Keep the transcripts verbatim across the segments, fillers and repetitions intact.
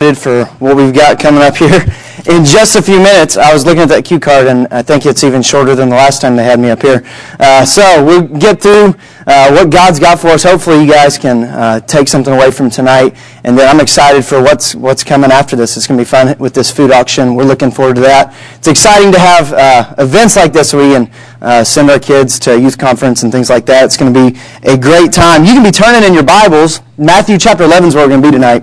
for what we've got coming up here in just a few minutes. I was looking at that cue card, and I think it's even shorter than the last time they had me up here. Uh, so we'll get through uh, what God's got for us. Hopefully you guys can uh, take something away from tonight, and then I'm excited for what's what's coming after this. It's going to be fun with this food auction. We're looking forward to that. It's exciting to have uh, events like this where we can uh, send our kids to youth conference and things like that. It's going to be a great time. You can be turning in your Bibles. Matthew chapter eleven is where we're going to be tonight.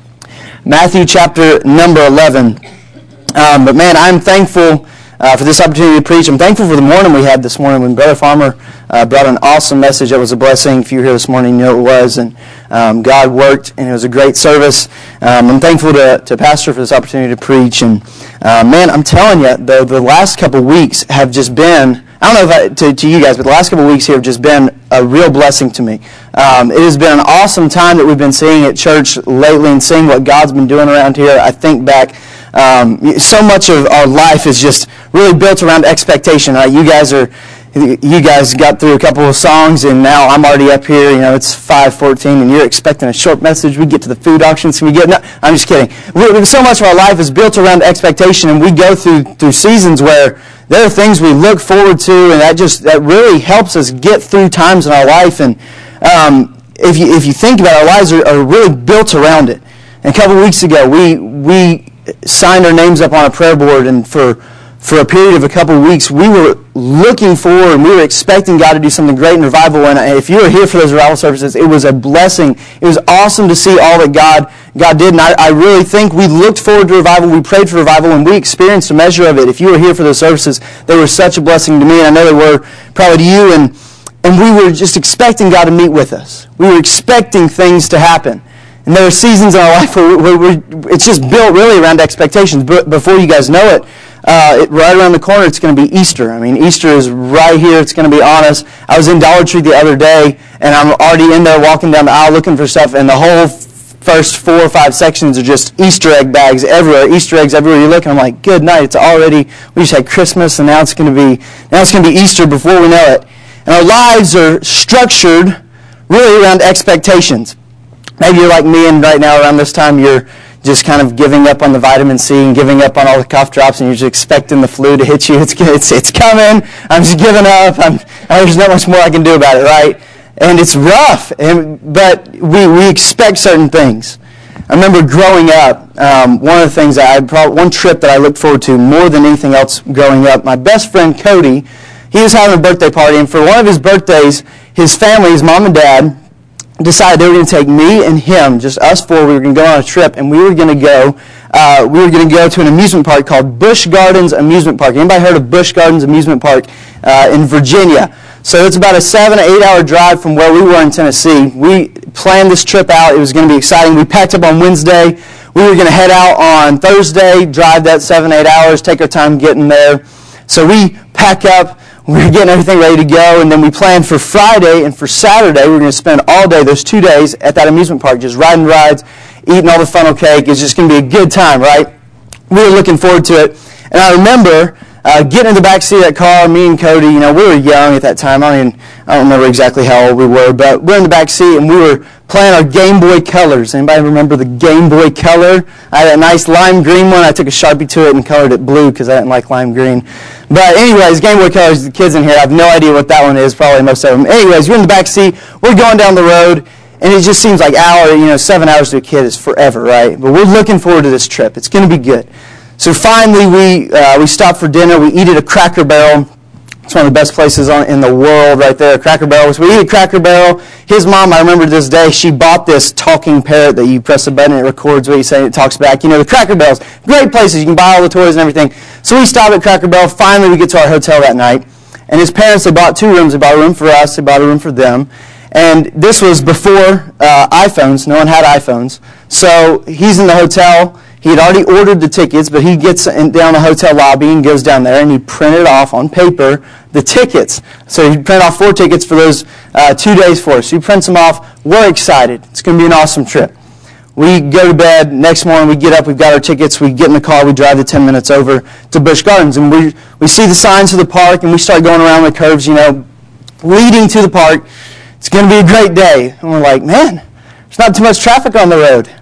Matthew chapter number eleven. Um, but man, I'm thankful uh, for this opportunity to preach. I'm thankful for the morning we had this morning when Brother Farmer uh, brought an awesome message. That was a blessing. If you were here this morning, you know it was. And um, God worked, and it was a great service. Um, I'm thankful to, to Pastor for this opportunity to preach. And uh, man, I'm telling you, the, the last couple weeks have just been, I don't know if I, to, to you guys, but the last couple of weeks here have just been a real blessing to me. Um, it has been an awesome time that we've been seeing at church lately and seeing what God's been doing around here. I think back, um, so much of our life is just really built around expectation. Right? You guys are, you guys got through a couple of songs, and now I'm already up here. You know, it's five fourteen, and you're expecting a short message. We get to the food auctions, and we get. No, I'm just kidding. We, so much of our life is built around expectation, and we go through through seasons where there are things we look forward to, and that just that really helps us get through times in our life. And um, if you if you think about it, our lives are, are really built around it. And a couple of weeks ago, we we signed our names up on a prayer board, and for for a period of a couple of weeks, we were looking for and we were expecting God to do something great in revival. And if you were here for those revival services, it was a blessing. It was awesome to see all that God God did. And I, I really think we looked forward to revival. We prayed for revival, and we experienced a measure of it. If you were here for those services, they were such a blessing to me, and I know they were probably to you. And and we were just expecting God to meet with us. We were expecting things to happen. And there are seasons in our life where, where, where it's just built really around expectations. But before you guys know it, uh, it, right around the corner, it's going to be Easter. I mean, Easter is right here. It's going to be on us. I was in Dollar Tree the other day, and I'm already in there walking down the aisle looking for stuff, and the whole first four or five sections are just Easter egg bags everywhere. Easter eggs everywhere you look. And I'm like, good night. It's already, we just had Christmas, and now it's going to be, now it's going to be Easter before we know it. And our lives are structured really around expectations. Maybe you're like me, and right now around this time you're just kind of giving up on the vitamin C and giving up on all the cough drops, and you're just expecting the flu to hit you. It's it's it's coming. I'm just giving up. I'm, there's not much more I can do about it, right? And it's rough, and, but we, we expect certain things. I remember growing up, um, one of the things that I probably, one trip that I looked forward to more than anything else growing up, my best friend Cody, he was having a birthday party, and for one of his birthdays, his family, his mom and dad, decided they were going to take me and him, just us four. We were going to go on a trip, and we were going to go. Uh, we were going to go to an amusement park called Busch Gardens Amusement Park. Anybody heard of Busch Gardens Amusement Park uh, in Virginia? So it's about a seven, eight hour drive from where we were in Tennessee. We planned this trip out. It was going to be exciting. We packed up on Wednesday. We were going to head out on Thursday, drive that seven, eight hours, take our time getting there. So we pack up. We were getting everything ready to go, and then we planned for Friday and for Saturday. We were going to spend all day, those two days, at that amusement park, just riding rides, eating all the funnel cake. It's just going to be a good time, right? We were looking forward to it. And I remember uh, getting in the back seat of that car, me and Cody, you know, we were young at that time. I don't even, I don't remember exactly how old we were, but we were in the back seat, and we were playing our Game Boy Colors. Anybody remember the Game Boy Color? I had a nice lime green one. I took a Sharpie to it and colored it blue because I didn't like lime green. But anyways, Game Boy Colors, the kids in here, I have no idea what that one is, probably most of them. Anyways, we're in the back seat. We're going down the road, and it just seems like hour, you know, seven hours to a kid is forever, right? But we're looking forward to this trip. It's going to be good. So finally, we uh, we stop for dinner. We eat at a Cracker Barrel. It's one of the best places on, in the world right there, Cracker Barrel. So we eat at Cracker Barrel. His mom, I remember this day, she bought this talking parrot that you press a button and it records what you say and it talks back. You know, the Cracker Barrels, great places. You can buy all the toys and everything. So we stop at Cracker Barrel. Finally, we get to our hotel that night. And his parents, they bought two rooms. They bought a room for us. They bought a room for them. And this was before uh, iPhones. No one had iPhones. So he's in the hotel. He had already ordered the tickets, but he gets in, down the hotel lobby and goes down there, and he printed off on paper the tickets. So he printed off four tickets for those uh, two days for us. So he prints them off. We're excited. It's going to be an awesome trip. We go to bed. Next morning, we get up. We've got our tickets. We get in the car. We drive the ten minutes over to Busch Gardens, and we we see the signs of the park, and we start going around the curves, you know, leading to the park. It's going to be a great day. And we're like, man, there's not too much traffic on the road.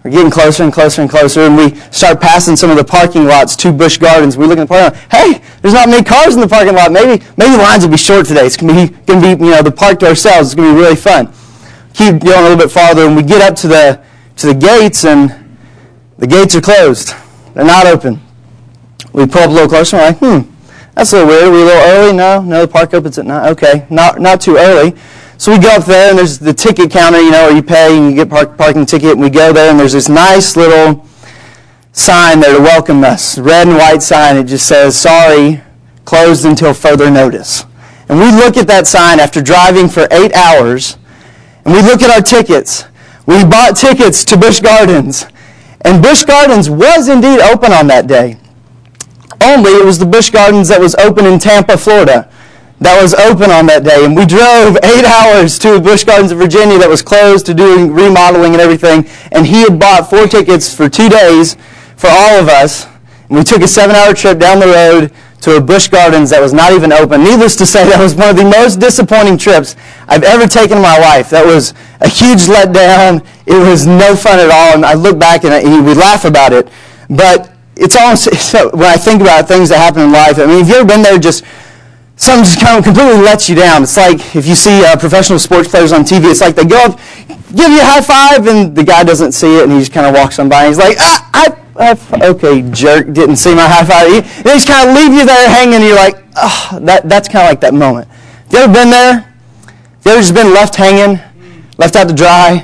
We're getting closer and closer and closer, and we start passing some of the parking lots to Busch Gardens. We look in the parking lot. Hey, there's not many cars in the parking lot. Maybe maybe the lines will be short today. It's going to be going to be you know the park to ourselves. It's going to be really fun. Keep going a little bit farther, and we get up to the to the gates, and the gates are closed. They're not open. We pull up a little closer, and we're like, hmm, that's a little weird. Are we a little early? No, no, the park opens at nine. Okay, not not too early. So we go up there, and there's the ticket counter, you know, where you pay and you get park, parking ticket, and we go there, and there's this nice little sign there to welcome us, red and white sign. It just says, sorry, closed until further notice. And we look at that sign after driving for eight hours, and we look at our tickets. We bought tickets to Busch Gardens, and Busch Gardens was indeed open on that day. Only it was the Busch Gardens that was open in Tampa, Florida, that was open on that day. And we drove eight hours to Busch Gardens of Virginia that was closed to doing remodeling and everything. And he had bought four tickets for two days for all of us. And we took a seven-hour trip down the road to a Busch Gardens that was not even open. Needless to say, that was one of the most disappointing trips I've ever taken in my life. That was a huge letdown. It was no fun at all. And I look back and I, we laugh about it. But it's almost, when I think about things that happen in life, I mean, have you ever been there just... something just kind of completely lets you down. It's like if you see uh, professional sports players on T V, it's like they go up, give you a high five, and the guy doesn't see it, and he just kind of walks on by, and he's like, ah, I, I, okay, jerk, didn't see my high five. He, they just kind of leave you there hanging, and you're like, oh, that, that's kind of like that moment. Have you ever been there? Have you ever just been left hanging, left out to dry?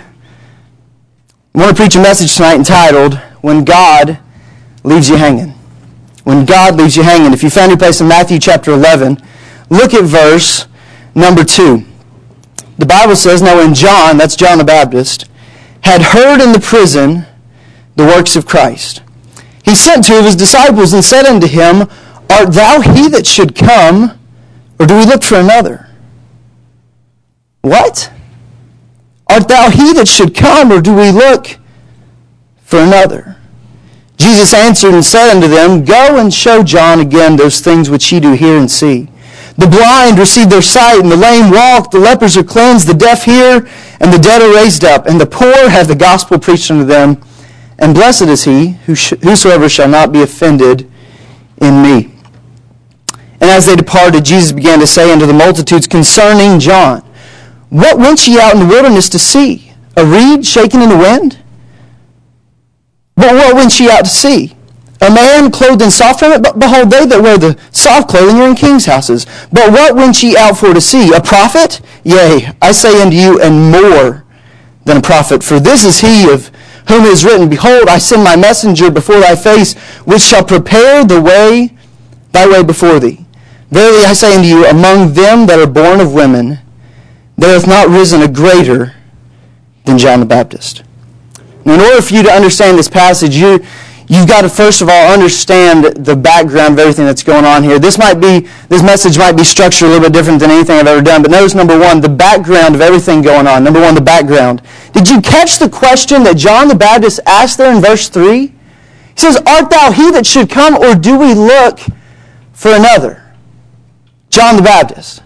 I want to preach a message tonight entitled, When God Leaves You Hanging. When God leaves you hanging. If you found your place in Matthew chapter eleven, look at verse number two. The Bible says, now when John, that's John the Baptist, had heard in the prison the works of Christ, he sent two of his disciples and said unto him, art thou he that should come, or do we look for another? What? Art thou he that should come, or do we look for another? Jesus answered and said unto them, go and show John again those things which ye do hear and see. The blind receive their sight, and the lame walk, the lepers are cleansed, the deaf hear, and the dead are raised up, and the poor have the gospel preached unto them. And blessed is he who sh- whosoever shall not be offended in me. And as they departed, Jesus began to say unto the multitudes concerning John, what went ye out in the wilderness to see? A reed shaken in the wind? But what went ye out to see? A man clothed in soft raiment? But behold, they that wear the soft clothing are in kings' houses. But what went ye out for to see? A prophet? Yea, I say unto you, and more than a prophet. For this is he of whom it is written, behold, I send my messenger before thy face, which shall prepare the way, thy way before thee. Verily I say unto you, among them that are born of women, there hath not risen a greater than John the Baptist. Now, in order for you to understand this passage, you, you've got to first of all understand the background of everything that's going on here. This might be, this message might be structured a little bit different than anything I've ever done, but notice, number one, the background of everything going on. Number one, the background. Did you catch the question that John the Baptist asked there in verse three? He says, art thou he that should come, or do we look for another? John the Baptist,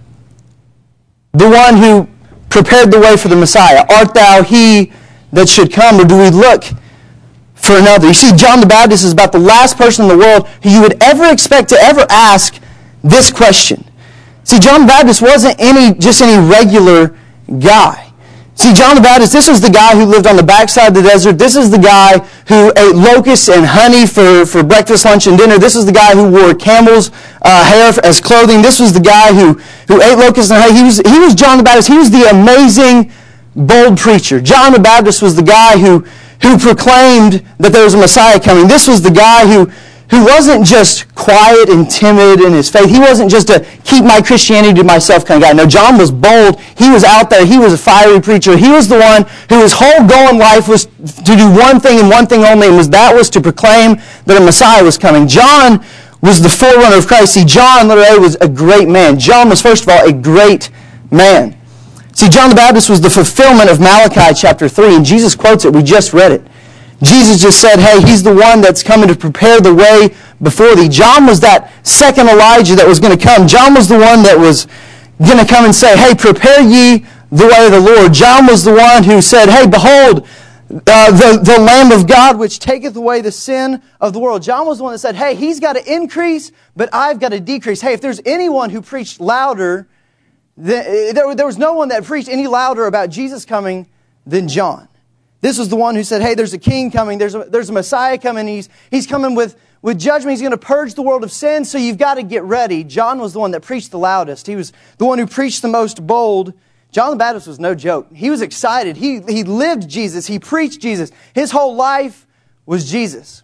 the one who prepared the way for the Messiah. Art thou he that should come, or do we look for another? You see, John the Baptist is about the last person in the world who you would ever expect to ever ask this question. See, John the Baptist wasn't any just any regular guy. See, John the Baptist, this was the guy who lived on the backside of the desert. This is the guy who ate locusts and honey for, for breakfast, lunch, and dinner. This is the guy who wore camel's uh, hair as clothing. This was the guy who, who ate locusts and honey. He was, he was John the Baptist. He was the amazing, bold preacher. John the Baptist was the guy who, who proclaimed that there was a Messiah coming. This was the guy who, who wasn't just quiet and timid in his faith. He wasn't just a keep my Christianity to myself kind of guy. No, John was bold. He was out there. He was a fiery preacher. He was the one who his whole goal in life was to do one thing and one thing only, and was that was to proclaim that a Messiah was coming. John was the forerunner of Christ. See, John literally was a great man. John was, first of all, a great man. See, John the Baptist was the fulfillment of Malachi chapter three, and Jesus quotes it. We just read it. Jesus just said, hey, he's the one that's coming to prepare the way before thee. John was that second Elijah that was going to come. John was the one that was going to come and say, hey, prepare ye the way of the Lord. John was the one who said, hey, behold, Uh, the, the Lamb of God, which taketh away the sin of the world. John was the one that said, hey, he's got to increase, but I've got to decrease. Hey, if there's anyone who preached louder, the, there, there was no one that preached any louder about Jesus coming than John. This was the one who said, hey, there's a king coming, there's a, there's a Messiah coming, he's, he's coming with, with judgment, he's going to purge the world of sin, so you've got to get ready. John was the one that preached the loudest. He was the one who preached the most bold. John the Baptist was no joke. He was excited. He, he lived Jesus. He preached Jesus. His whole life was Jesus.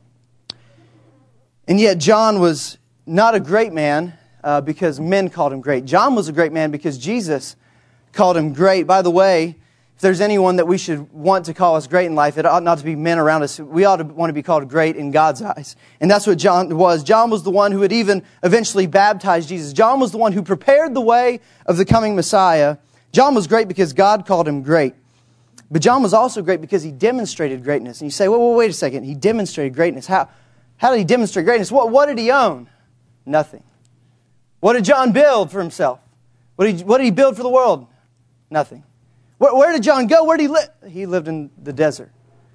And yet John was not a great man uh, because men called him great. John was a great man because Jesus called him great. By the way, if there's anyone that we should want to call us great in life, it ought not to be men around us. We ought to want to be called great in God's eyes. And that's what John was. John was the one who would even eventually baptize Jesus. John was the one who prepared the way of the coming Messiah. John was great because God called him great. But John was also great because he demonstrated greatness. And you say, well, well wait a second. He demonstrated greatness. How, how did he demonstrate greatness? What, what did he own? Nothing. What did John build for himself? What did he, what did he build for the world? Nothing. Where, where did John go? Where did he live? He lived in the desert.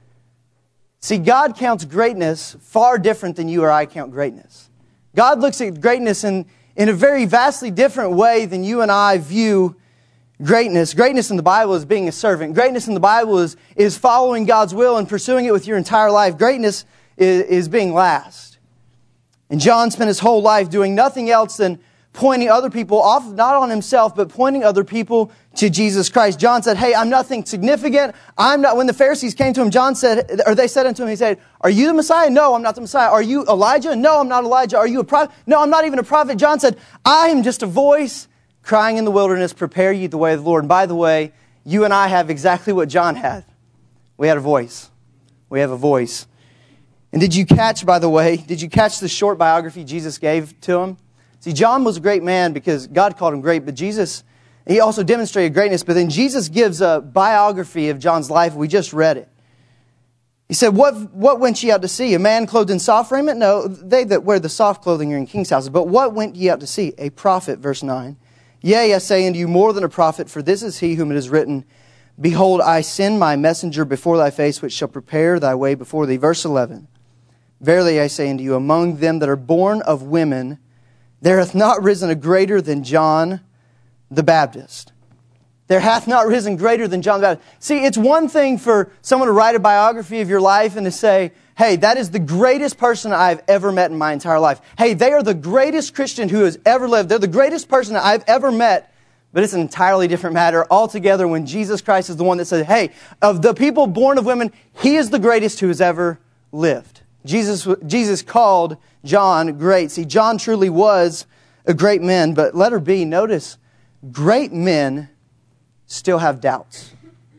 See, God counts greatness far different than you or I count greatness. God looks at greatness in, in a very vastly different way than you and I view greatness. Greatness in the Bible is being a servant. Greatness in the Bible is, is following God's will and pursuing it with your entire life. Greatness is, is being last. And John spent his whole life doing nothing else than pointing other people off, not on himself, but pointing other people to Jesus Christ. John said, hey, I'm nothing significant. I'm not. When the Pharisees came to him, John said, or they said unto him, he said, are you the Messiah? No, I'm not the Messiah. Are you Elijah? No, I'm not Elijah. Are you a prophet? No, I'm not even a prophet. John said, I am just a voice crying in the wilderness, prepare ye the way of the Lord. And by the way, you and I have exactly what John had. We had a voice. We have a voice. And did you catch, by the way, did you catch the short biography Jesus gave to him? See, John was a great man because God called him great, but Jesus, he also demonstrated greatness. But then Jesus gives a biography of John's life. We just read it. He said, what, what went ye out to see? A man clothed in soft raiment? No, they that wear the soft clothing are in king's houses. But what went ye out to see? A prophet, verse nine. Yea, I say unto you, more than a prophet, for this is he whom it is written, behold, I send my messenger before thy face, which shall prepare thy way before thee. Verse eleven. Verily I say unto you, among them that are born of women, there hath not risen a greater than John the Baptist. There hath not risen greater than John the Baptist. See, it's one thing for someone to write a biography of your life and to say, hey, that is the greatest person I've ever met in my entire life. Hey, they are the greatest Christian who has ever lived. They're the greatest person that I've ever met. But it's an entirely different matter altogether when Jesus Christ is the one that said, hey, of the people born of women, he is the greatest who has ever lived. Jesus, Jesus called John great. See, John truly was a great man. But letter B, notice, great men still have doubts.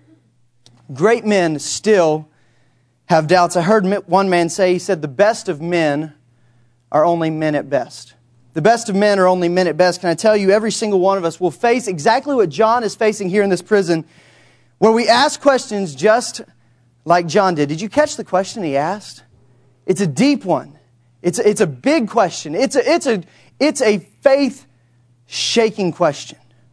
Great men still have doubts. I heard one man say, he said, the best of men are only men at best. The best of men are only men at best. Can I tell you, every single one of us will face exactly what John is facing here in this prison, where we ask questions just like John did. Did you catch the question he asked? It's a deep one. It's a, it's a big question. It's a, it's a, it's a faith-shaking question.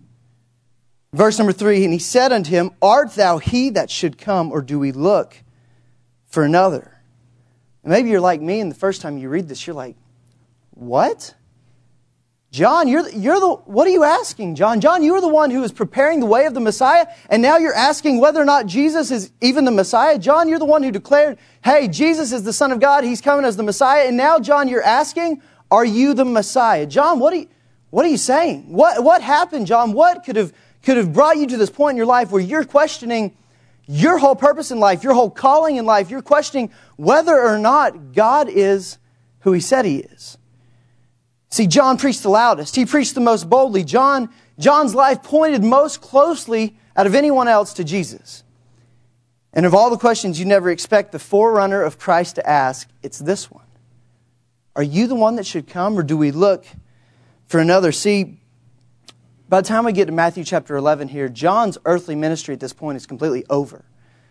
Verse number three, and he said unto him, art thou he that should come, or do we look for another? And maybe you're like me, and the first time you read this, you're like, what? John, you're, you're the, what are you asking, John? John, you were the one who was preparing the way of the Messiah, and now you're asking whether or not Jesus is even the Messiah? John, you're the one who declared, hey, Jesus is the Son of God, He's coming as the Messiah, and now, John, you're asking, are you the Messiah? John, what are you, what are you saying? What, what happened, John? What could have, could have brought you to this point in your life where you're questioning your whole purpose in life, your whole calling in life? You're questioning whether or not God is who He said He is. See, John preached the loudest. He preached the most boldly. John, John's life pointed most closely out of anyone else to Jesus. And of all the questions you never expect the forerunner of Christ to ask, it's this one. Are you the one that should come, or do we look for another? See, by the time we get to Matthew chapter eleven here, John's earthly ministry at this point is completely over.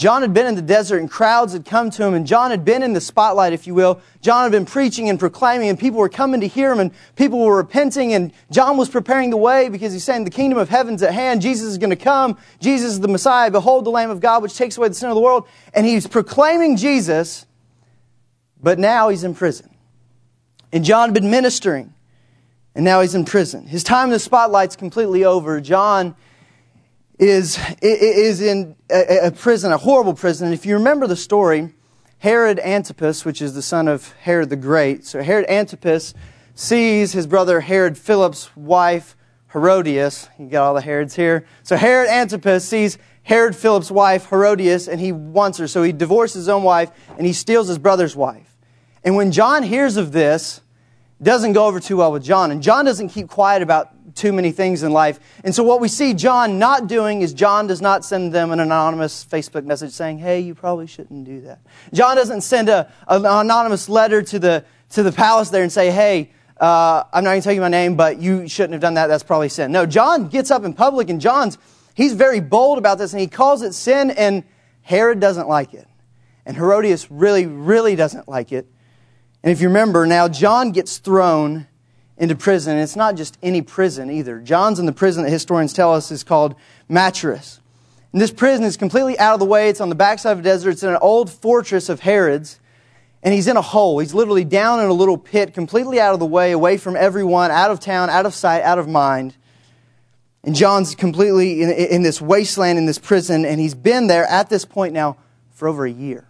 John had been in the desert and crowds had come to him, and John had been in the spotlight, if you will. John had been preaching and proclaiming, and people were coming to hear him, and people were repenting, and John was preparing the way because he's saying the kingdom of heaven's at hand. Jesus is going to come. Jesus is the Messiah. Behold the Lamb of God, which takes away the sin of the world. And he's proclaiming Jesus, but now he's in prison. And John had been ministering, and now he's in prison. His time in the spotlight's completely over. John is is in a, a prison, a horrible prison. And if you remember the story, Herod Antipas, which is the son of Herod the Great, so Herod Antipas sees his brother Herod Philip's wife, Herodias. You got all the Herods here. So Herod Antipas sees Herod Philip's wife, Herodias, and he wants her. So he divorces his own wife, and he steals his brother's wife. And when John hears of this, it doesn't go over too well with John. And John doesn't keep quiet about too many things in life. And so what we see John not doing is John does not send them an anonymous Facebook message saying, hey, you probably shouldn't do that. John doesn't send a, an anonymous letter to the to the palace there and say, hey, uh, I'm not going to tell you my name, but you shouldn't have done that. That's probably sin. No, John gets up in public, and John's he's very bold about this, and he calls it sin, and Herod doesn't like it. And Herodias really, really doesn't like it. And if you remember, now John gets thrown into prison. And it's not just any prison either. John's in the prison that historians tell us is called Machaerus. And this prison is completely out of the way. It's on the backside of the desert. It's in an old fortress of Herod's. And he's in a hole. He's literally down in a little pit, completely out of the way, away from everyone, out of town, out of sight, out of mind. And John's completely in, in this wasteland, in this prison. And he's been there at this point now for over a year.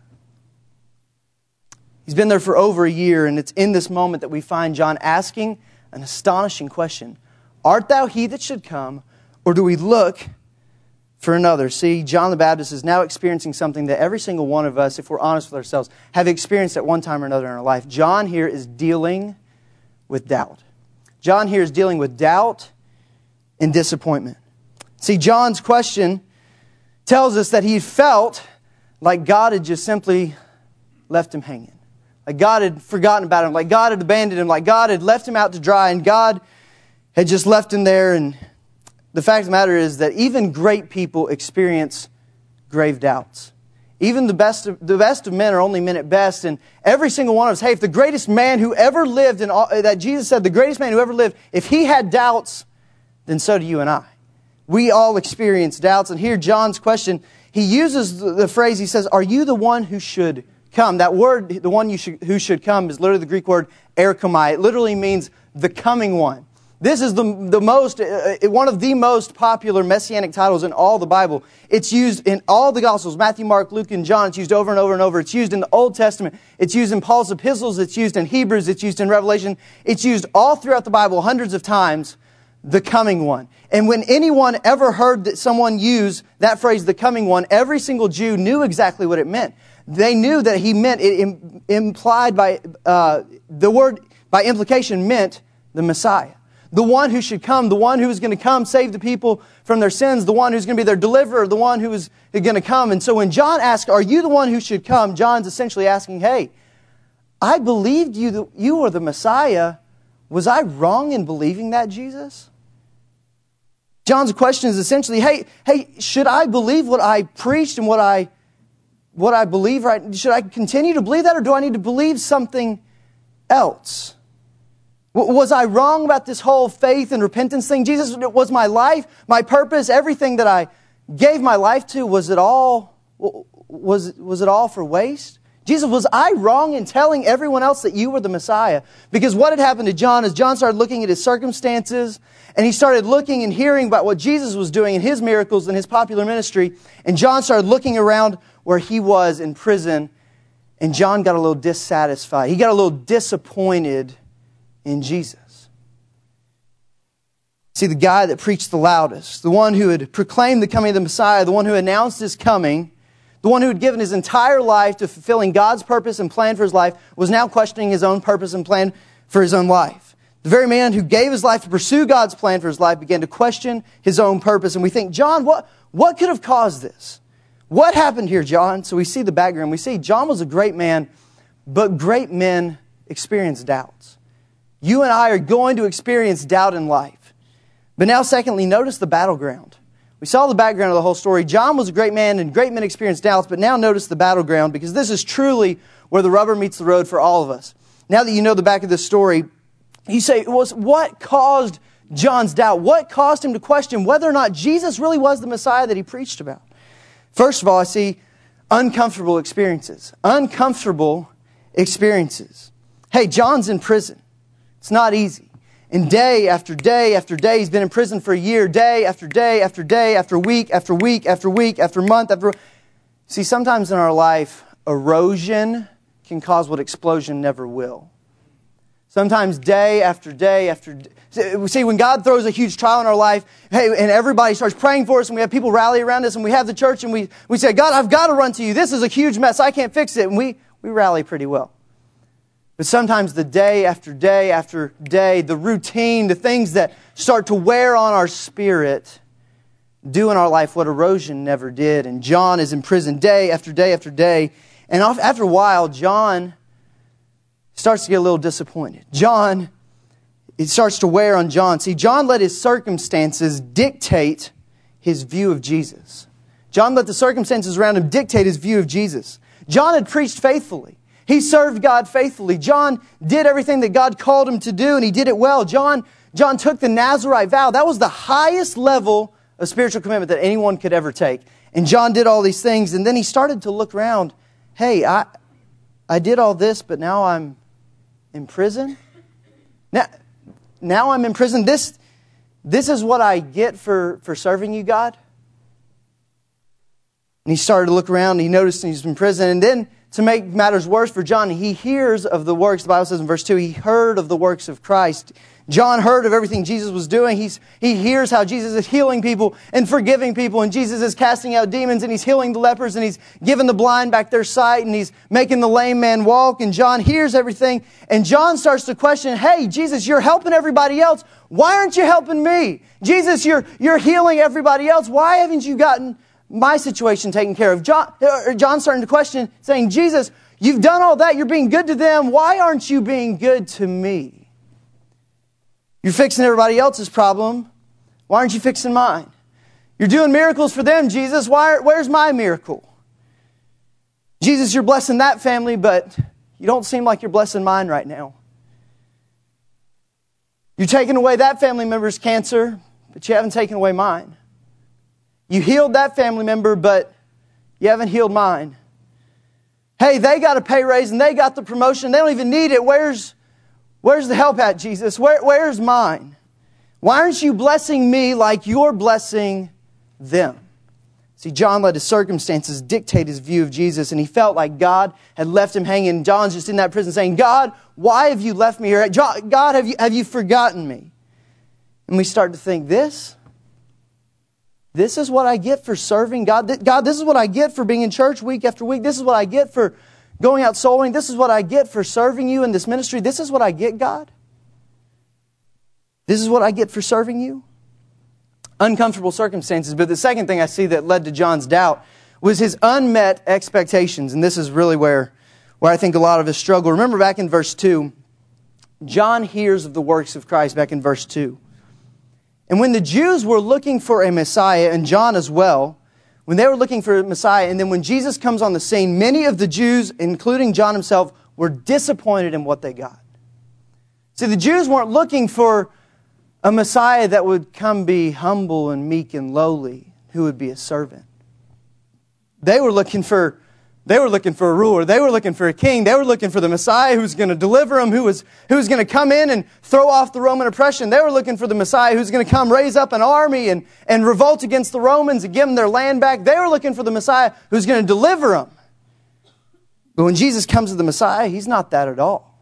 He's been there for over a year. And it's in this moment that we find John asking an astonishing question. Art thou he that should come, or do we look for another? See, John the Baptist is now experiencing something that every single one of us, if we're honest with ourselves, have experienced at one time or another in our life. John here is dealing with doubt. John here is dealing with doubt and disappointment. See, John's question tells us that he felt like God had just simply left him hanging. Like God had forgotten about him. Like God had abandoned him. Like God had left him out to dry. And God had just left him there. And the fact of the matter is that even great people experience grave doubts. Even the best of, the best of men are only men at best. And every single one of us, hey, if the greatest man who ever lived, and that Jesus said, the greatest man who ever lived, if he had doubts, then so do you and I. We all experience doubts. And here John's question, he uses the, the phrase, he says, are you the one who should come? That word, the one you should, who should come, is literally the Greek word erchomai. It literally means the coming one. This is the, the most, uh, one of the most popular messianic titles in all the Bible. It's used in all the Gospels, Matthew, Mark, Luke, and John. It's used over and over and over. It's used in the Old Testament. It's used in Paul's epistles. It's used in Hebrews. It's used in Revelation. It's used all throughout the Bible hundreds of times, the coming one. And when anyone ever heard that someone use that phrase, the coming one, every single Jew knew exactly what it meant. They knew that he meant, it im- implied by, uh, the word by implication meant the Messiah. The one who should come, the one who is going to come, save the people from their sins, the one who's going to be their deliverer, the one who is going to come. And so when John asks, are you the one who should come? John's essentially asking, hey, I believed you, that you were the Messiah. Was I wrong in believing that, Jesus? John's question is essentially, hey, hey, should I believe what I preached and what I What I believe, right? Should I continue to believe that, or do I need to believe something else? W- was I wrong about this whole faith and repentance thing? Jesus, was my life, my purpose, everything that I gave my life to, was it all, was, was it all for waste? Jesus, was I wrong in telling everyone else that you were the Messiah? Because what had happened to John is John started looking at his circumstances, and he started looking and hearing about what Jesus was doing in his miracles and his popular ministry. And John started looking around where he was in prison, and John got a little dissatisfied. He got a little disappointed in Jesus. See, the guy that preached the loudest, the one who had proclaimed the coming of the Messiah, the one who announced his coming, the one who had given his entire life to fulfilling God's purpose and plan for his life, was now questioning his own purpose and plan for his own life. The very man who gave his life to pursue God's plan for his life began to question his own purpose. And we think, John, what, what could have caused this? What happened here, John? So we see the background. We see John was a great man, but great men experience doubts. You and I are going to experience doubt in life. But now, secondly, notice the battleground. We saw the background of the whole story. John was a great man and great men experienced doubts, but now notice the battleground, because this is truly where the rubber meets the road for all of us. Now that you know the back of this story, you say, was what caused John's doubt? What caused him to question whether or not Jesus really was the Messiah that he preached about? First of all, I see uncomfortable experiences. Uncomfortable experiences. Hey, John's in prison. It's not easy. And day after day after day, he's been in prison for a year, day after day after day, after week after week after week after month after... See, sometimes in our life, erosion can cause what explosion never will. Sometimes day after day after day. See, when God throws a huge trial in our life, hey, and everybody starts praying for us, and we have people rally around us, and we have the church, and we, we say, God, I've got to run to you. This is a huge mess. I can't fix it. And we, we rally pretty well. But sometimes the day after day after day, the routine, the things that start to wear on our spirit, do in our life what erosion never did. And John is in prison day after day after day. And after a while, John starts to get a little disappointed. John, it starts to wear on John. See, John let his circumstances dictate his view of Jesus. John let the circumstances around him dictate his view of Jesus. John had preached faithfully. He served God faithfully. John did everything that God called him to do, and he did it well. John, John took the Nazirite vow. That was the highest level of spiritual commitment that anyone could ever take. And John did all these things, and then he started to look around. Hey, I, I did all this, but now I'm in prison? Now, now I'm in prison. This, this is what I get for, for serving you, God? And he started to look around, and he noticed he's in prison. And then, to make matters worse for John, he hears of the works, the Bible says in verse two, he heard of the works of Christ. John heard of everything Jesus was doing. He's, he hears how Jesus is healing people and forgiving people, and Jesus is casting out demons, and he's healing the lepers, and he's giving the blind back their sight, and he's making the lame man walk, and John hears everything, and John starts to question, hey, Jesus, you're helping everybody else. Why aren't you helping me? Jesus, you're, you're healing everybody else. Why haven't you gotten my situation taken care of? John, John's starting to question, saying, Jesus, you've done all that. You're being good to them. Why aren't you being good to me? You're fixing everybody else's problem. Why aren't you fixing mine? You're doing miracles for them, Jesus. Why, where's my miracle? Jesus, you're blessing that family, but you don't seem like you're blessing mine right now. You're taking away that family member's cancer, but you haven't taken away mine. You healed that family member, but you haven't healed mine. Hey, they got a pay raise and they got the promotion. They don't even need it. Where's, where's the help at, Jesus? Where, where's mine? Why aren't you blessing me like you're blessing them? See, John let his circumstances dictate his view of Jesus, and he felt like God had left him hanging. John's just in that prison saying, God, why have you left me here? God, have you, have you forgotten me? And we start to think, this? This is what I get for serving God. God, this is what I get for being in church week after week. This is what I get for going out soul winning. This is what I get for serving you in this ministry. This is what I get, God. This is what I get for serving you. Uncomfortable circumstances. But the second thing I see that led to John's doubt was his unmet expectations. And this is really where, where I think a lot of us struggle. Remember back in verse two, John hears of the works of Christ back in verse two. And when the Jews were looking for a Messiah, and John as well, when they were looking for a Messiah, and then when Jesus comes on the scene, many of the Jews, including John himself, were disappointed in what they got. See, the Jews weren't looking for a Messiah that would come be humble and meek and lowly, who would be a servant. They were looking for They were looking for a ruler. They were looking for a king. They were looking for the Messiah who's going to deliver them, who was, who was going to come in and throw off the Roman oppression. They were looking for the Messiah who's going to come raise up an army and, and revolt against the Romans and give them their land back. They were looking for the Messiah who's going to deliver them. But when Jesus comes to the Messiah, He's not that at all.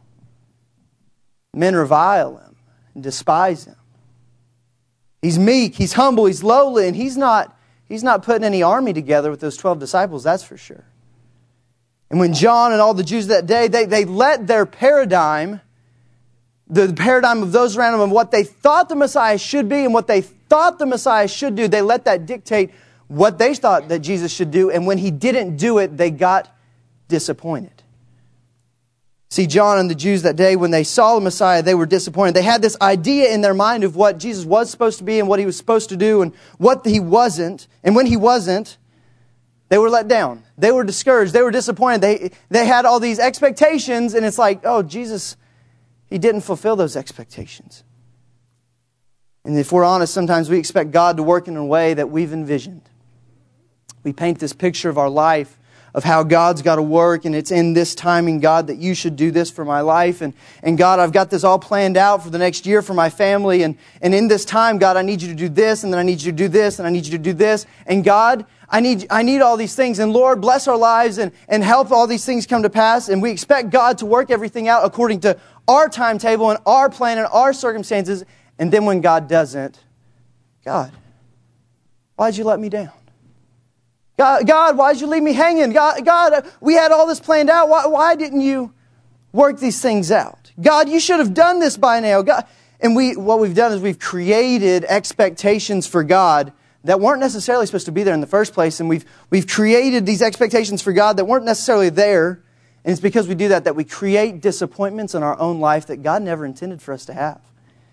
Men revile Him and despise Him. He's meek, He's humble, He's lowly, and He's not, he's not putting any army together with those twelve disciples, that's for sure. And when John and all the Jews that day, they, they let their paradigm, the paradigm of those around them, of what they thought the Messiah should be and what they thought the Messiah should do, they let that dictate what they thought that Jesus should do. And when He didn't do it, they got disappointed. See, John and the Jews that day, when they saw the Messiah, they were disappointed. They had this idea in their mind of what Jesus was supposed to be and what He was supposed to do and what He wasn't. And when He wasn't, they were let down. They were discouraged. They were disappointed. They, they had all these expectations, and it's like, oh, Jesus, He didn't fulfill those expectations. And if we're honest, sometimes we expect God to work in a way that we've envisioned. We paint this picture of our life of how God's got to work, and it's in this timing, God, that you should do this for my life. And, and God, I've got this all planned out for the next year for my family. And, and in this time, God, I need you to do this, and then I need you to do this, and I need you to do this. And God, I need I need all these things. And Lord, bless our lives and, and help all these things come to pass. And we expect God to work everything out according to our timetable and our plan and our circumstances. And then when God doesn't, God, why'd you let me down? God, God, why did you leave me hanging? God, God, we had all this planned out. Why, why didn't you work these things out? God, you should have done this by now. God, and we, what we've done is we've created expectations for God that weren't necessarily supposed to be there in the first place. And we've, we've created these expectations for God that weren't necessarily there. And it's because we do that that we create disappointments in our own life that God never intended for us to have.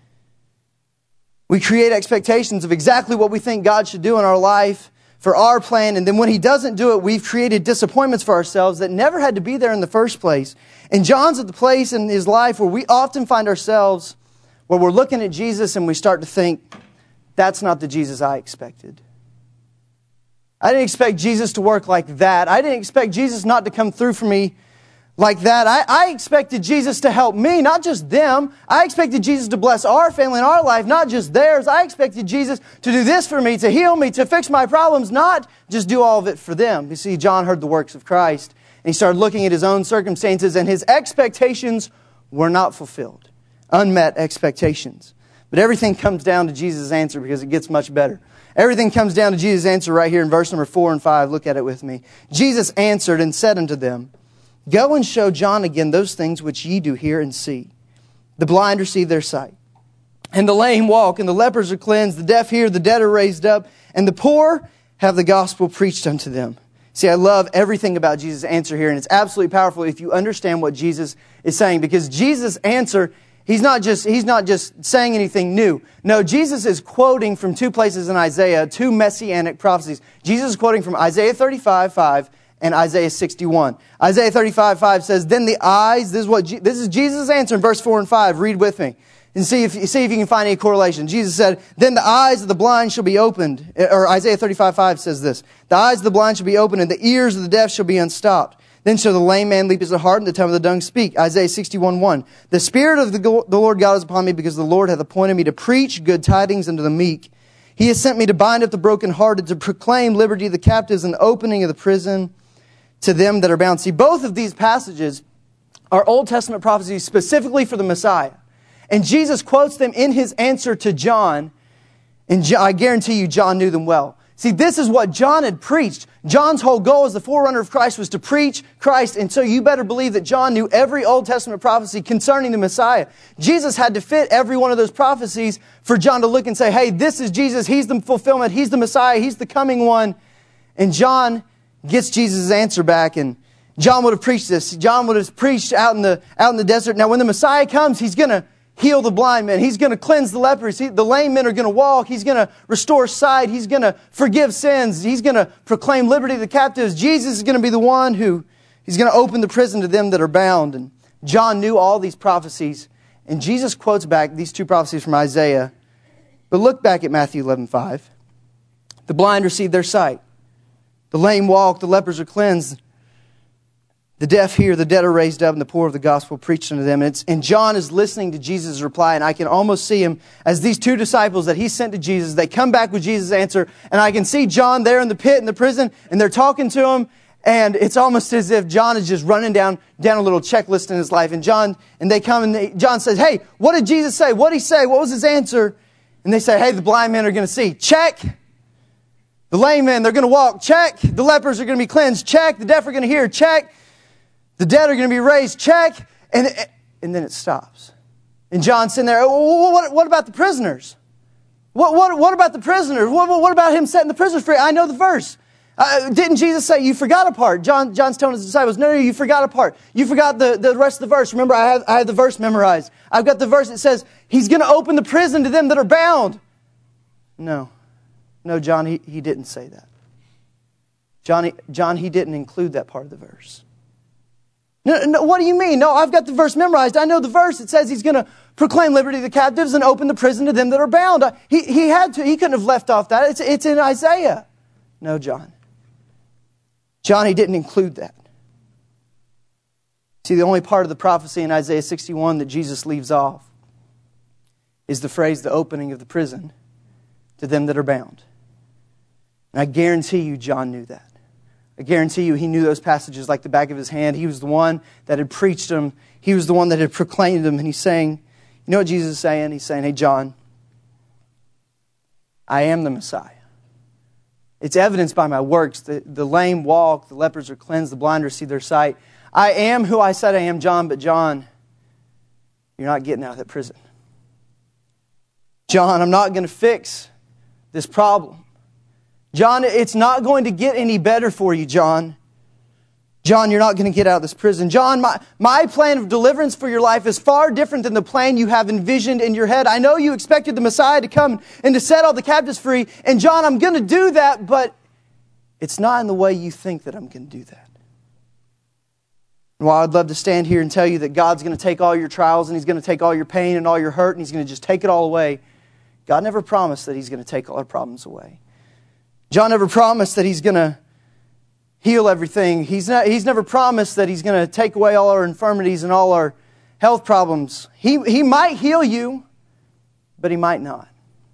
We create expectations of exactly what we think God should do in our life for our plan, and then when He doesn't do it, we've created disappointments for ourselves that never had to be there in the first place. And John's at the place in his life where we often find ourselves where we're looking at Jesus and we start to think, that's not the Jesus I expected. I didn't expect Jesus to work like that. I didn't expect Jesus not to come through for me like that. I, I expected Jesus to help me, not just them. I expected Jesus to bless our family and our life, not just theirs. I expected Jesus to do this for me, to heal me, to fix my problems, not just do all of it for them. You see, John heard the works of Christ, and he started looking at his own circumstances, and his expectations were not fulfilled. Unmet expectations. But everything comes down to Jesus' answer because it gets much better. Everything comes down to Jesus' answer right here in verse number four and five. Look at it with me. Jesus answered and said unto them, Go and show John again those things which ye do hear and see. The blind receive their sight, and the lame walk, and the lepers are cleansed, the deaf hear, the dead are raised up, and the poor have the gospel preached unto them. See, I love everything about Jesus' answer here, and it's absolutely powerful if you understand what Jesus is saying, because Jesus' answer, he's not just he's not just saying anything new. No, Jesus is quoting from two places in Isaiah, two messianic prophecies. Jesus is quoting from Isaiah thirty-five five and Isaiah sixty-one. Isaiah thirty-five five says, Then the eyes, this is what this is Jesus' answer in verse four and five. Read with me and see if see if you can find any correlation. Jesus said, Then the eyes of the blind shall be opened. Or Isaiah thirty-five five says this, The eyes of the blind shall be opened, and the ears of the deaf shall be unstopped. Then shall the lame man leap as a hart, and the tongue of the dumb speak. Isaiah sixty-one one. The Spirit of the, the Lord God is upon me, because the Lord hath appointed me to preach good tidings unto the meek. He has sent me to bind up the brokenhearted, to proclaim liberty to the captives, and the opening of the prison to them that are bound. See, both of these passages are Old Testament prophecies specifically for the Messiah. And Jesus quotes them in His answer to John, and I guarantee you John knew them well. See, this is what John had preached. John's whole goal as the forerunner of Christ was to preach Christ, and so you better believe that John knew every Old Testament prophecy concerning the Messiah. Jesus had to fit every one of those prophecies for John to look and say, hey, this is Jesus, He's the fulfillment, He's the Messiah, He's the coming one. And John gets Jesus' answer back, and John would have preached this. John would have preached out in the out in the desert. Now, when the Messiah comes, He's going to heal the blind men. He's going to cleanse the lepers. He, the lame men are going to walk. He's going to restore sight. He's going to forgive sins. He's going to proclaim liberty to the captives. Jesus is going to be the one who He's going to open the prison to them that are bound. And John knew all these prophecies, and Jesus quotes back these two prophecies from Isaiah. But look back at Matthew eleven five. The blind receive their sight. The lame walk, the lepers are cleansed. The deaf hear, the dead are raised up, and the poor of the gospel preached unto them. And, it's, and John is listening to Jesus' reply, and I can almost see him as these two disciples that he sent to Jesus. They come back with Jesus' answer, and I can see John there in the pit, in the prison, and they're talking to him, and it's almost as if John is just running down, down a little checklist in his life. And John, and they come, and they, John says, hey, what did Jesus say? What did He say? What was His answer? And they say, hey, the blind men are going to see. Check. The lame men, they're going to walk. Check. The lepers are going to be cleansed. Check. The deaf are going to hear. Check. The dead are going to be raised. Check. And, and then it stops. And John's sitting there. What, what about the prisoners? What, what, what about the prisoners? What, what about Him setting the prisoners free? I know the verse. Uh, didn't Jesus say, you forgot a part? John, John's telling his disciples, no, no, you forgot a part. You forgot the, the rest of the verse. Remember, I have, I have the verse memorized. I've got the verse that says, he's going to open the prison to them that are bound. No. No, John, he, he didn't say that. John he, John, he didn't include that part of the verse. No, no, what do you mean? No, I've got the verse memorized. I know the verse. It says he's going to proclaim liberty to the captives and open the prison to them that are bound. He, he had to. He couldn't have left off that. It's, it's in Isaiah. No, John. John, he didn't include that. See, the only part of the prophecy in Isaiah sixty-one that Jesus leaves off is the phrase, the opening of the prison to them that are bound. And I guarantee you John knew that. I guarantee you he knew those passages like the back of his hand. He was the one that had preached them. He was the one that had proclaimed them. And he's saying, you know what Jesus is saying? He's saying, hey, John, I am the Messiah. It's evidenced by my works. The, the lame walk, the lepers are cleansed, the blind receive their sight. I am who I said I am, John, but John, you're not getting out of that prison. John, I'm not going to fix this problem. John, it's not going to get any better for you, John. John, you're not going to get out of this prison. John, my, my plan of deliverance for your life is far different than the plan you have envisioned in your head. I know you expected the Messiah to come and to set all the captives free. And John, I'm going to do that, but it's not in the way you think that I'm going to do that. And while I'd love to stand here and tell you that God's going to take all your trials and He's going to take all your pain and all your hurt and He's going to just take it all away, God never promised that He's going to take all our problems away. John never promised that He's going to heal everything. He's not, He's never promised that He's going to take away all our infirmities and all our health problems. He, he might heal you, but He might not.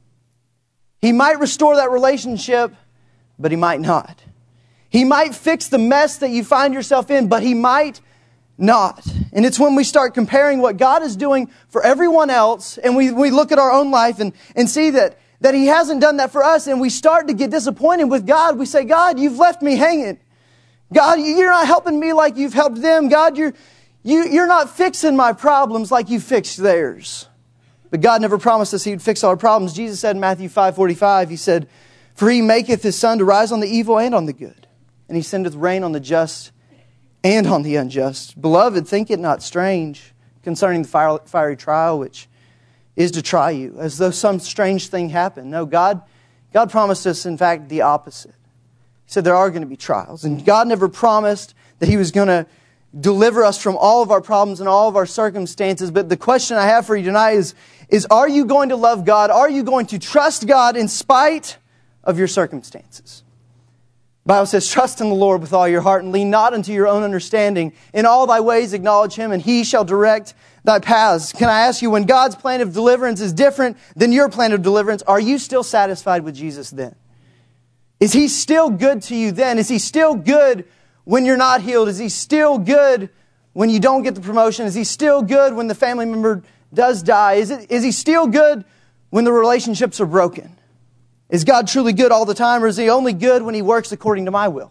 He might restore that relationship, but He might not. He might fix the mess that you find yourself in, but He might not. And it's when we start comparing what God is doing for everyone else, and we, we look at our own life and, and see that that He hasn't done that for us, and we start to get disappointed with God. We say, God, you've left me hanging. God, you're not helping me like you've helped them. God, you're, you, you're not fixing my problems like you fixed theirs. But God never promised us He would fix all our problems. Jesus said in Matthew five forty-five, He said, for He maketh His sun to rise on the evil and on the good, and He sendeth rain on the just and on the unjust. Beloved, think it not strange concerning the fiery trial which is to try you, as though some strange thing happened. No, God, God promised us, in fact, the opposite. He said there are going to be trials. And God never promised that He was going to deliver us from all of our problems and all of our circumstances. But the question I have for you tonight is, is are you going to love God? Are you going to trust God in spite of your circumstances? The Bible says, trust in the Lord with all your heart and lean not unto your own understanding. In all thy ways acknowledge Him, and He shall direct thy paths. Can I ask you, when God's plan of deliverance is different than your plan of deliverance, are you still satisfied with Jesus then? Is He still good to you then? Is He still good when you're not healed? Is He still good when you don't get the promotion? Is He still good when the family member does die? Is it, is He still good when the relationships are broken? Is God truly good all the time, or is He only good when He works according to my will?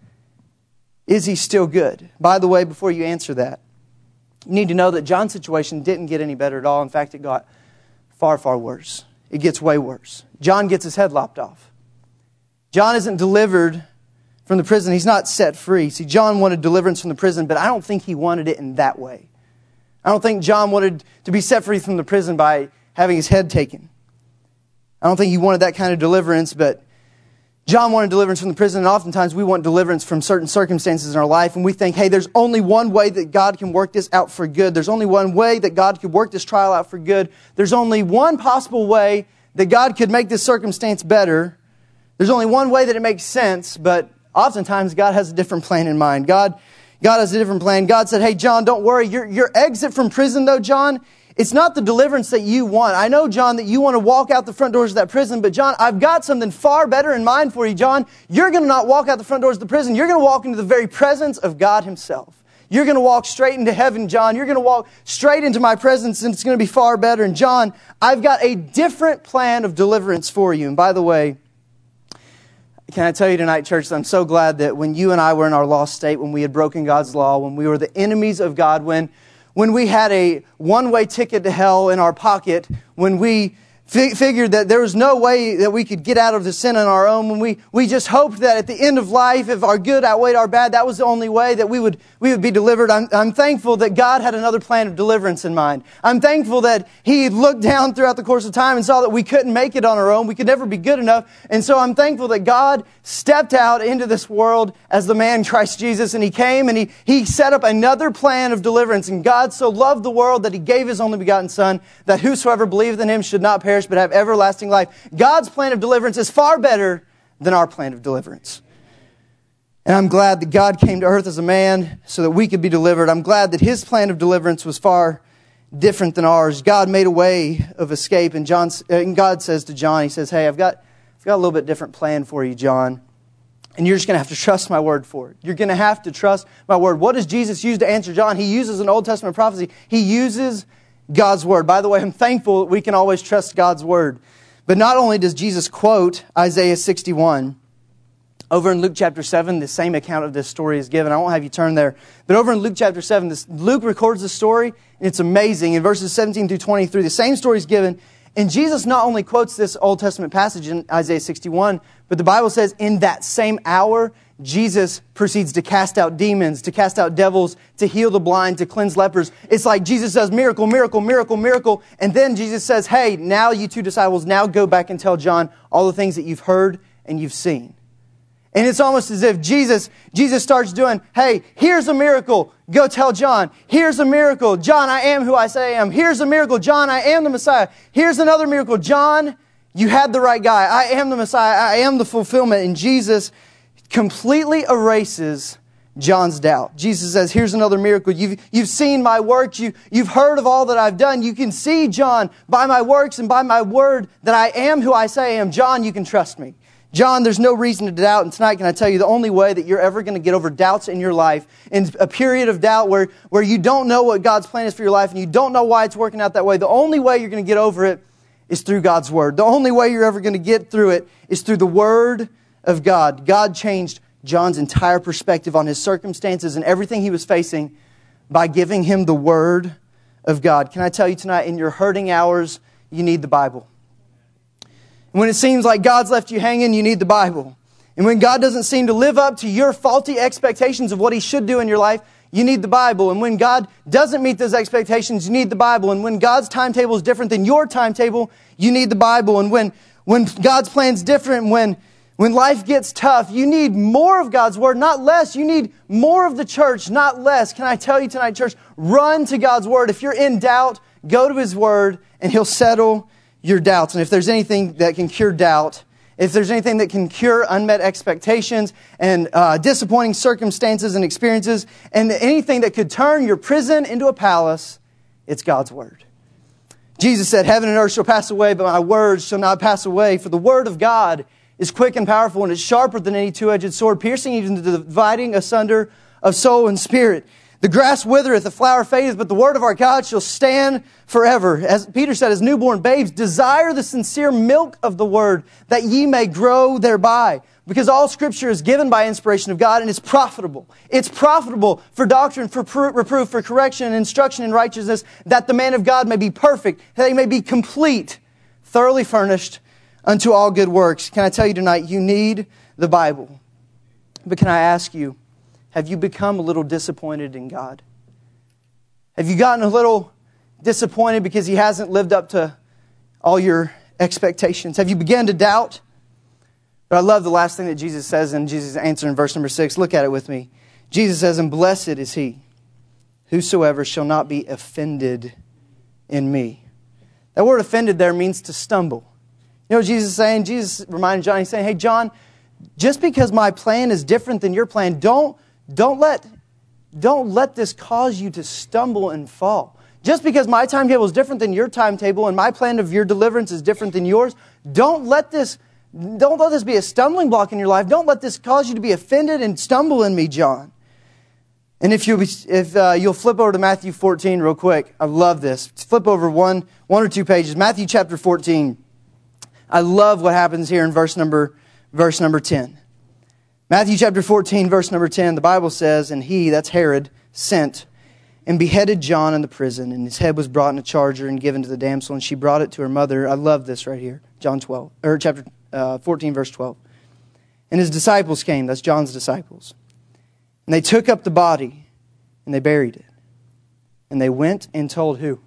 Is He still good? By the way, before you answer that, you need to know that John's situation didn't get any better at all. In fact, it got far, far worse. It gets way worse. John gets his head lopped off. John isn't delivered from the prison. He's not set free. See, John wanted deliverance from the prison, but I don't think he wanted it in that way. I don't think John wanted to be set free from the prison by having his head taken. I don't think he wanted that kind of deliverance, but John wanted deliverance from the prison, and oftentimes we want deliverance from certain circumstances in our life, and we think, hey, there's only one way that God can work this out for good. There's only one way that God could work this trial out for good. There's only one possible way that God could make this circumstance better. There's only one way that it makes sense, but oftentimes God has a different plan in mind. God, God has a different plan. God said, hey, John, don't worry. Your, your exit from prison, though, John, it's not the deliverance that you want. I know, John, that you want to walk out the front doors of that prison, but John, I've got something far better in mind for you, John. You're going to not walk out the front doors of the prison. You're going to walk into the very presence of God Himself. You're going to walk straight into heaven, John. You're going to walk straight into my presence, and it's going to be far better. And John, I've got a different plan of deliverance for you. And by the way, can I tell you tonight, church, that I'm so glad that when you and I were in our lost state, when we had broken God's law, when we were the enemies of God, when When we had a one-way ticket to hell in our pocket, when we figured that there was no way that we could get out of the sin on our own. When we, we just hoped that at the end of life, if our good outweighed our bad, that was the only way that we would, we would be delivered. I'm, I'm thankful that God had another plan of deliverance in mind. I'm thankful that He looked down throughout the course of time and saw that we couldn't make it on our own. We could never be good enough. And so I'm thankful that God stepped out into this world as the man Christ Jesus, and He came and He, He set up another plan of deliverance. And God so loved the world that He gave His only begotten Son, that whosoever believeth in Him should not perish but have everlasting life. God's plan of deliverance is far better than our plan of deliverance. And I'm glad that God came to earth as a man so that we could be delivered. I'm glad that His plan of deliverance was far different than ours. God made a way of escape, and John, and God says to John, He says, hey, I've got, I've got a little bit different plan for you, John. And you're just going to have to trust my word for it. You're going to have to trust my word. What does Jesus use to answer John? He uses an Old Testament prophecy. He uses God's word. By the way, I'm thankful that we can always trust God's word. But not only does Jesus quote Isaiah sixty-one, over in Luke chapter seven, the same account of this story is given. I won't have you turn there. But over in Luke chapter seven, this, Luke records the story, and it's amazing. In verses seventeen through twenty-three, the same story is given. And Jesus not only quotes this Old Testament passage in Isaiah sixty-one, but the Bible says in that same hour, Jesus proceeds to cast out demons, to cast out devils, to heal the blind, to cleanse lepers. It's like Jesus says, miracle, miracle, miracle, miracle. And then Jesus says, hey, now you two disciples, now go back and tell John all the things that you've heard and you've seen. And it's almost as if Jesus, Jesus starts doing, hey, here's a miracle. Go tell John. Here's a miracle. John, I am who I say I am. Here's a miracle. John, I am the Messiah. Here's another miracle. John, you had the right guy. I am the Messiah. I am the fulfillment. And Jesus completely erases John's doubt. Jesus says, here's another miracle. You've, you've seen my works. You, you've heard of all that I've done. You can see, John, by my works and by my word that I am who I say I am. John, you can trust me. John, there's no reason to doubt. And tonight, can I tell you, the only way that you're ever going to get over doubts in your life, in a period of doubt where, where you don't know what God's plan is for your life and you don't know why it's working out that way, the only way you're going to get over it is through God's word. The only way you're ever going to get through it is through the word of God. God changed John's entire perspective on his circumstances and everything he was facing by giving him the word of God. Can I tell you tonight, in your hurting hours, you need the Bible. And when it seems like God's left you hanging, you need the Bible. And when God doesn't seem to live up to your faulty expectations of what He should do in your life, you need the Bible. And when God doesn't meet those expectations, you need the Bible. And when God's timetable is different than your timetable, you need the Bible. And when, when God's plan's different, when When life gets tough, you need more of God's Word, not less. You need more of the church, not less. Can I tell you tonight, church, run to God's Word. If you're in doubt, go to His Word, and He'll settle your doubts. And if there's anything that can cure doubt, if there's anything that can cure unmet expectations and uh, disappointing circumstances and experiences, and anything that could turn your prison into a palace, it's God's Word. Jesus said, heaven and earth shall pass away, but my words shall not pass away. For the Word of God is quick and powerful, and it's sharper than any two-edged sword, piercing even to the dividing asunder of soul and spirit. The grass withereth, the flower fadeth, but the word of our God shall stand forever. As Peter said, as newborn babes, desire the sincere milk of the word, that ye may grow thereby. Because all Scripture is given by inspiration of God, and it's profitable. It's profitable for doctrine, for reproof, for correction, and instruction in righteousness, that the man of God may be perfect, that he may be complete, thoroughly furnished unto all good works. Can I tell you tonight, you need the Bible. But can I ask you, have you become a little disappointed in God? Have you gotten a little disappointed because He hasn't lived up to all your expectations? Have you begun to doubt? But I love the last thing that Jesus says in Jesus' answer in verse number six. Look at it with me. Jesus says, and blessed is he, whosoever shall not be offended in me. That word offended there means to stumble. You know what Jesus is saying? Jesus reminded John, He's saying, hey, John, just because my plan is different than your plan, don't, don't, let, don't let this cause you to stumble and fall. Just because my timetable is different than your timetable and my plan of your deliverance is different than yours, don't let this, don't let this be a stumbling block in your life. Don't let this cause you to be offended and stumble in me, John. And if, you, if uh, you'll flip over to Matthew fourteen real quick, I love this. Flip over one, one or two pages. Matthew chapter fourteen. I love what happens here in verse number, verse number ten. Matthew chapter fourteen, verse number ten, the Bible says, and he, that's Herod, sent and beheaded John in the prison, and his head was brought in a charger and given to the damsel, and she brought it to her mother. I love this right here, John twelve, or chapter uh, fourteen, verse twelve. And his disciples came, that's John's disciples, and they took up the body, and they buried it. And they went and told who?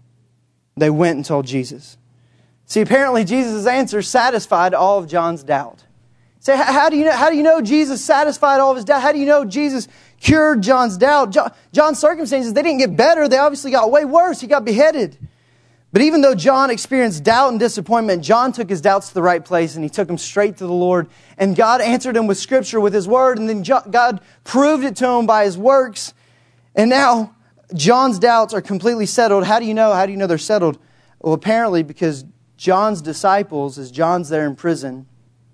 They went and told Jesus. See, apparently Jesus' answer satisfied all of John's doubt. Say, how do you know? How do you know Jesus satisfied all of his doubt? How do you know Jesus cured John's doubt? John, John's circumstances, they didn't get better. They obviously got way worse. He got beheaded. But even though John experienced doubt and disappointment, John took his doubts to the right place and he took them straight to the Lord. And God answered him with Scripture, with His Word. And then God proved it to him by His works. And now John's doubts are completely settled. How do you know? How do you know they're settled? Well, apparently because John's disciples, as John's there in prison,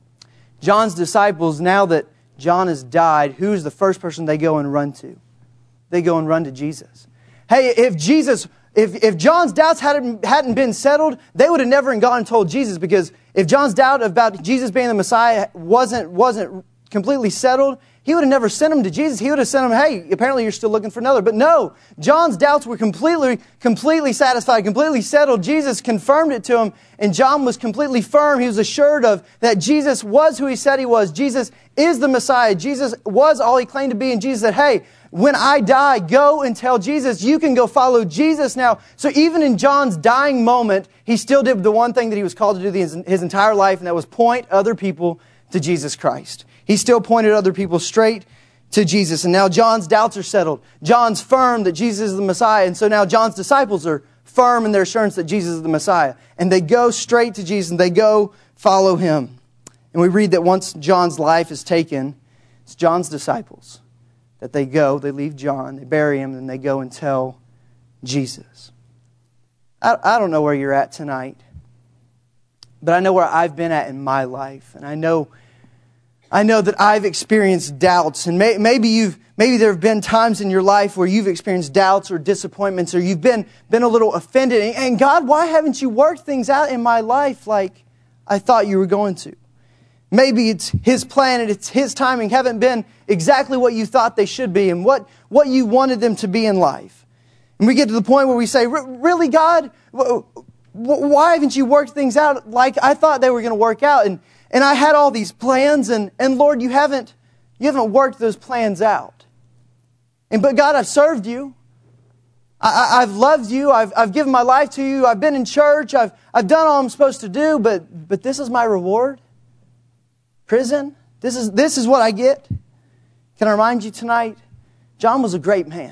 John's disciples, now that John has died, who's the first person they go and run to? They go and run to Jesus. Hey, if Jesus, if, if John's doubts hadn't, hadn't been settled, they would have never gone and told Jesus, because if John's doubt about Jesus being the Messiah wasn't, wasn't completely settled, he would have never sent him to Jesus. He would have sent him, hey, apparently you're still looking for another. But no, John's doubts were completely, completely satisfied, completely settled. Jesus confirmed it to him, and John was completely firm. He was assured of that Jesus was who He said He was. Jesus is the Messiah. Jesus was all He claimed to be. And Jesus said, hey, when I die, go and tell Jesus. You can go follow Jesus now. So even in John's dying moment, he still did the one thing that he was called to do his, his entire life, and that was point other people to Jesus Christ. He still pointed other people straight to Jesus. And now John's doubts are settled. John's firm that Jesus is the Messiah. And so now John's disciples are firm in their assurance that Jesus is the Messiah. And they go straight to Jesus and they go follow Him. And we read that once John's life is taken, it's John's disciples that they go, they leave John, they bury him, and they go and tell Jesus. I, I don't know where you're at tonight, but I know where I've been at in my life. And I know I know that I've experienced doubts, and may, maybe you've maybe there have been times in your life where you've experienced doubts or disappointments, or you've been been a little offended. And, and God, why haven't you worked things out in my life like I thought you were going to? Maybe it's His plan and it's His timing haven't been exactly what you thought they should be and what, what you wanted them to be in life. And we get to the point where we say, really, God, why haven't you worked things out like I thought they were going to work out? And And I had all these plans, and, and Lord, you haven't, you haven't worked those plans out. And but God, I've served you. I, I, I've loved you. I've, I've given my life to you. I've been in church. I've, I've done all I'm supposed to do, but, but this is my reward? Prison? This is, this is what I get? Can I remind you tonight? John was a great man.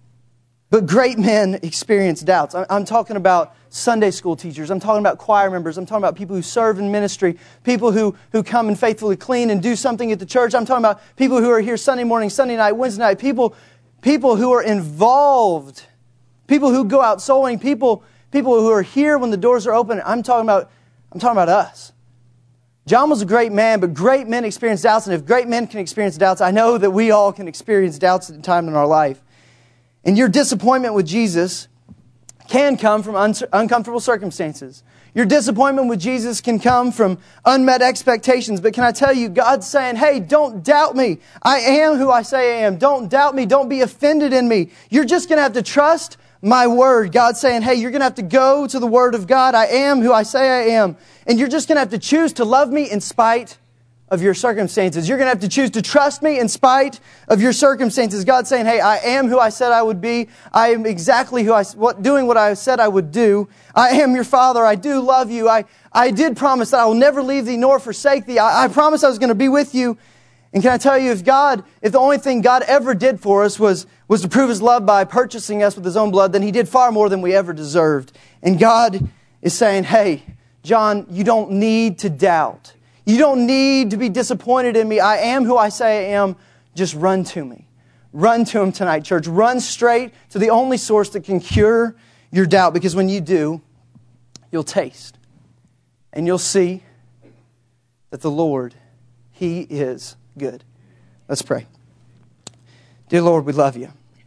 But great men experience doubts. I'm, I'm talking about Sunday school teachers. I'm talking about choir members. I'm talking about people who serve in ministry. People who, who come and faithfully clean and do something at the church. I'm talking about people who are here Sunday morning, Sunday night, Wednesday night. People, people who are involved. People who go out soul winning. People, people who are here when the doors are open. I'm talking about, I'm talking about us. John was a great man, but great men experience doubts. And if great men can experience doubts, I know that we all can experience doubts at a time in our life. And your disappointment with Jesus can come from un- uncomfortable circumstances. Your disappointment with Jesus can come from unmet expectations. But can I tell you, God's saying, hey, don't doubt me. I am who I say I am. Don't doubt me. Don't be offended in me. You're just going to have to trust my word. God's saying, hey, you're going to have to go to the word of God. I am who I say I am. And you're just going to have to choose to love me in spite of your circumstances. You're going to have to choose to trust me in spite of your circumstances. God's saying, hey, I am who I said I would be. I am exactly who I, what, doing what I said I would do. I am your Father. I do love you. I, I did promise that I will never leave thee nor forsake thee. I, I promised I was going to be with you. And can I tell you, if God, if the only thing God ever did for us was, was to prove His love by purchasing us with His own blood, then He did far more than we ever deserved. And God is saying, hey, John, you don't need to doubt. You don't need to be disappointed in me. I am who I say I am. Just run to me. Run to Him tonight, church. Run straight to the only source that can cure your doubt. Because when you do, you'll taste and you'll see that the Lord, He is good. Let's pray. Dear Lord, we love you.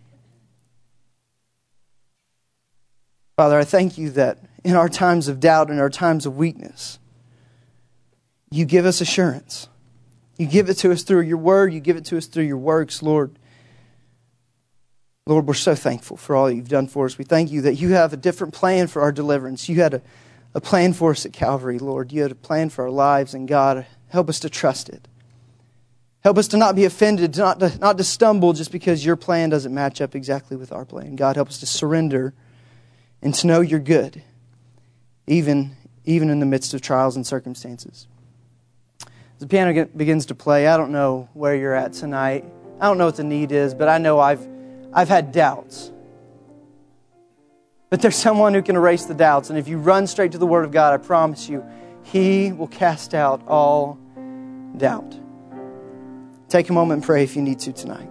Father, I thank you that in our times of doubt and our times of weakness, you give us assurance. You give it to us through your word. You give it to us through your works, Lord. Lord, we're so thankful for all you've done for us. We thank you that you have a different plan for our deliverance. You had a, a plan for us at Calvary, Lord. You had a plan for our lives, and God, help us to trust it. Help us to not be offended, not to, not to stumble just because your plan doesn't match up exactly with our plan. God, help us to surrender and to know you're good, even, even in the midst of trials and circumstances. As the piano begins to play, I don't know where you're at tonight. I don't know what the need is, but I know I've, I've had doubts. But there's someone who can erase the doubts. And if you run straight to the Word of God, I promise you, He will cast out all doubt. Take a moment and pray if you need to tonight.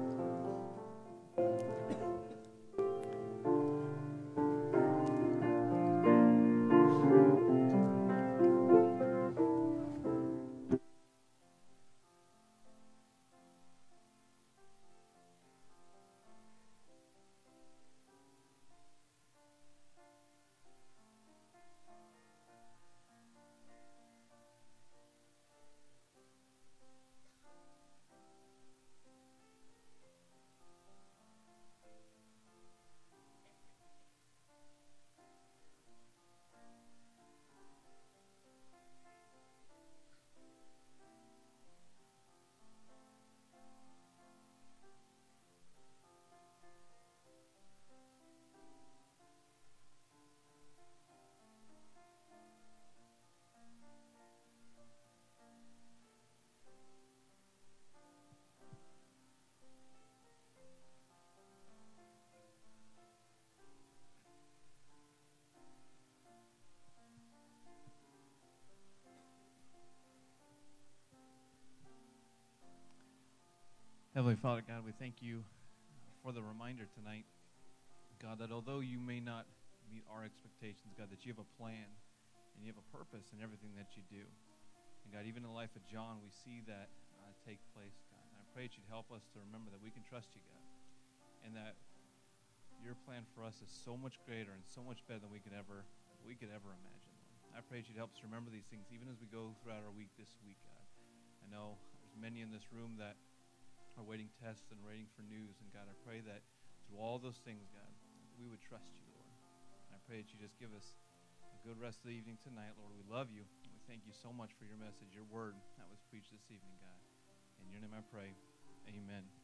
Heavenly Father, God, we thank you for the reminder tonight, God, that although you may not meet our expectations, God, that you have a plan and you have a purpose in everything that you do. And God, even in the life of John, we see that uh, take place, God. And I pray that you'd help us to remember that we can trust you, God, and that your plan for us is so much greater and so much better than we could ever we could ever imagine, Lord. I pray that you'd help us remember these things even as we go throughout our week this week, God. I know there's many in this room that are waiting tests and waiting for news. And God, I pray that through all those things, God, we would trust you, Lord. And I pray that you just give us a good rest of the evening tonight, Lord. We love you. And we thank you so much for your message, your word that was preached this evening, God. In your name I pray. Amen.